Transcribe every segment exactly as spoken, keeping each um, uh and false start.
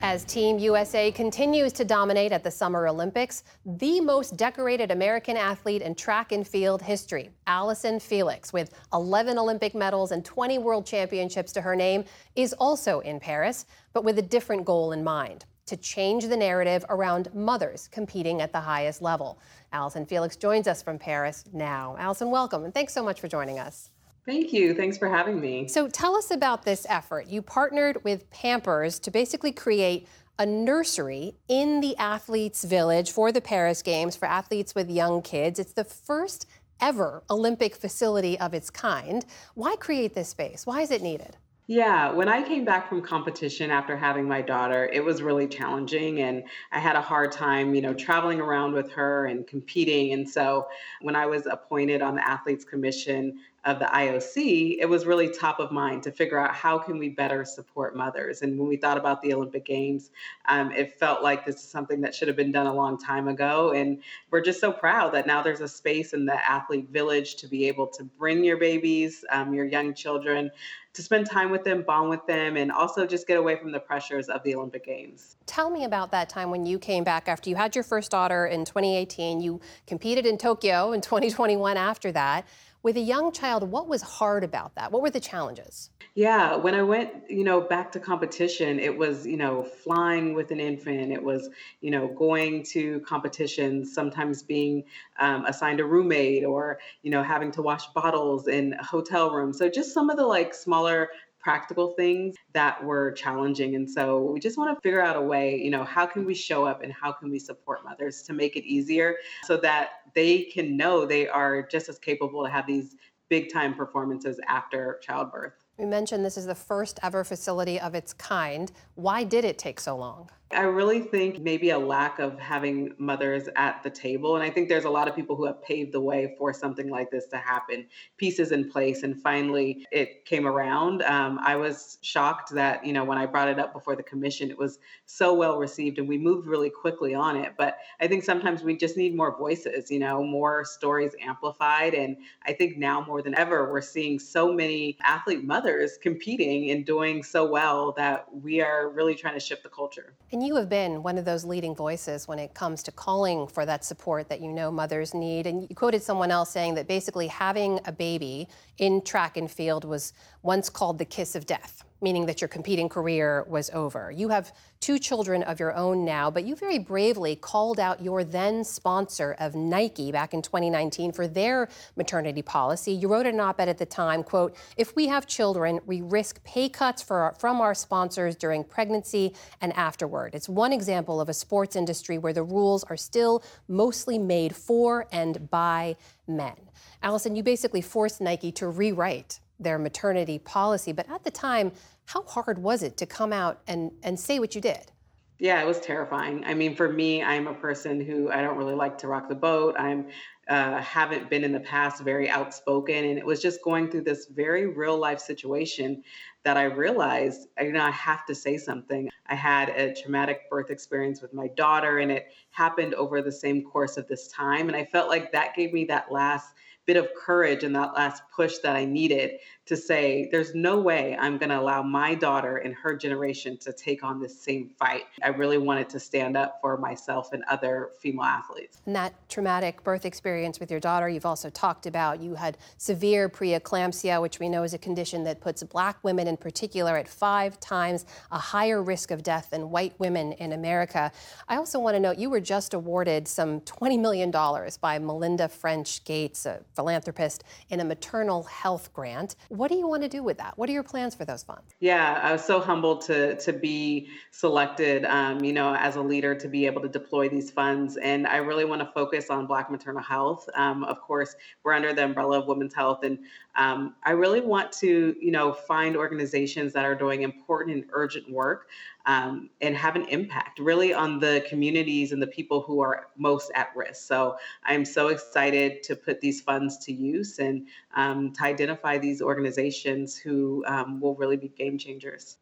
As Team U S A continues to dominate at the Summer Olympics, the most decorated American athlete in track and field history, Allyson Felix, with eleven Olympic medals and twenty World Championships to her name, is also in Paris, but with a different goal in mind: to change the narrative around mothers competing at the highest level. Allyson Felix joins us from Paris now. Allyson, welcome, and thanks so much for joining us. Thank you. Thanks for having me. So tell us about this effort. You partnered with Pampers to basically create a nursery in the athletes' village for the Paris Games for athletes with young kids. It's the first ever Olympic facility of its kind. Why create this space? Why is it needed? Yeah, when I came back from competition after having my daughter, it was really challenging and I had a hard time, you know, traveling around with her and competing. And so when I was appointed on the Athletes Commission of the I O C, it was really top of mind to figure out how can we better support mothers. And when we thought about the Olympic Games, um, it felt like this is something that should have been done a long time ago. And we're just so proud that now there's a space in the athlete village to be able to bring your babies, um, your young children, to spend time with them, bond with them, and also just get away from the pressures of the Olympic Games. Tell me about that time when you came back after you had your first daughter in twenty eighteen. You competed in Tokyo in twenty twenty-one after that. With a young child, what was hard about that? What were the challenges? Yeah, when I went, you know, back to competition, it was, you know, flying with an infant. It was, you know, going to competitions, sometimes being um, assigned a roommate or, you know, having to wash bottles in a hotel room. So just some of the like smaller practical things that were challenging. And so we just want to figure out a way, you know, how can we show up and how can we support mothers to make it easier so that they can know they are just as capable to have these big time performances after childbirth. You mentioned this is the first ever facility of its kind. Why did it take so long? I really think maybe a lack of having mothers at the table. And I think there's a lot of people who have paved the way for something like this to happen, pieces in place. And finally, it came around. Um, I was shocked that, you know, when I brought it up before the commission, it was so well received and we moved really quickly on it. But I think sometimes we just need more voices, you know, more stories amplified. And I think now more than ever, we're seeing so many athlete mothers competing and doing so well that we are really trying to shift the culture. And you have been one of those leading voices when it comes to calling for that support that you know mothers need. And you quoted someone else saying that basically having a baby in track and field was once called the kiss of death, meaning that your competing career was over. You have two children of your own now, but you very bravely called out your then sponsor of Nike back in twenty nineteen for their maternity policy. You wrote an op-ed at the time, quote, "If we have children, we risk pay cuts for our, from our sponsors during pregnancy and afterward." It's one example of a sports industry where the rules are still mostly made for and by men. Allyson, you basically forced Nike to rewrite their maternity policy, but at the time, how hard was it to come out and, and say what you did? Yeah, it was terrifying. I mean, for me, I'm a person who I don't really like to rock the boat. I'm uh, haven't been in the past very outspoken, and it was just going through this very real life situation that I realized, you know, I have to say something. I had a traumatic birth experience with my daughter, and it happened over the same course of this time, and I felt like that gave me that last bit of courage and that last push that I needed to say, there's no way I'm going to allow my daughter and her generation to take on this same fight. I really wanted to stand up for myself and other female athletes. And that traumatic birth experience with your daughter, you've also talked about, you had severe preeclampsia, which we know is a condition that puts Black women in particular at five times a higher risk of death than white women in America. I also want to note you were just awarded some twenty million dollars by Melinda French Gates, a philanthropist, in a maternal health grant. What do you want to do with that? What are your plans for those funds? Yeah, I was so humbled to to be selected, um, you know, as a leader to be able to deploy these funds. And I really want to focus on Black maternal health. Um, of course, we're under the umbrella of women's health. And um, I really want to, you know, find organizations that are doing important and urgent work um, and have an impact really on the communities and the people who are most at risk. So I'm so excited to put these funds to use and um, to identify these organizations who um, will really be game changers.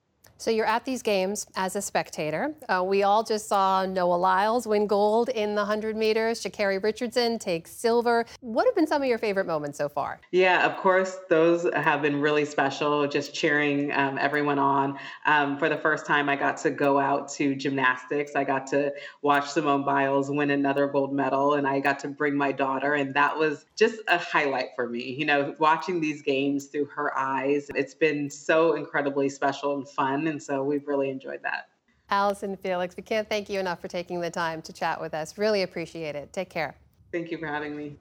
So you're at these games as a spectator. Uh, we all just saw Noah Lyles win gold in the one hundred meters, Sha'Carri Richardson take silver. What have been some of your favorite moments so far? Yeah, of course, those have been really special, just cheering um, everyone on. Um, for the first time, I got to go out to gymnastics. I got to watch Simone Biles win another gold medal, and I got to bring my daughter, and that was just a highlight for me. You know, watching these games through her eyes, it's been so incredibly special and fun, and so we've really enjoyed that. Allison Felix, we can't thank you enough for taking the time to chat with us. Really appreciate it. Take care. Thank you for having me.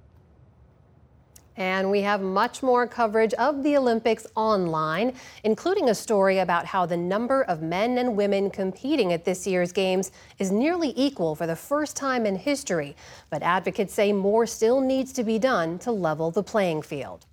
And we have much more coverage of the Olympics online, including a story about how the number of men and women competing at this year's Games is nearly equal for the first time in history. But advocates say more still needs to be done to level the playing field.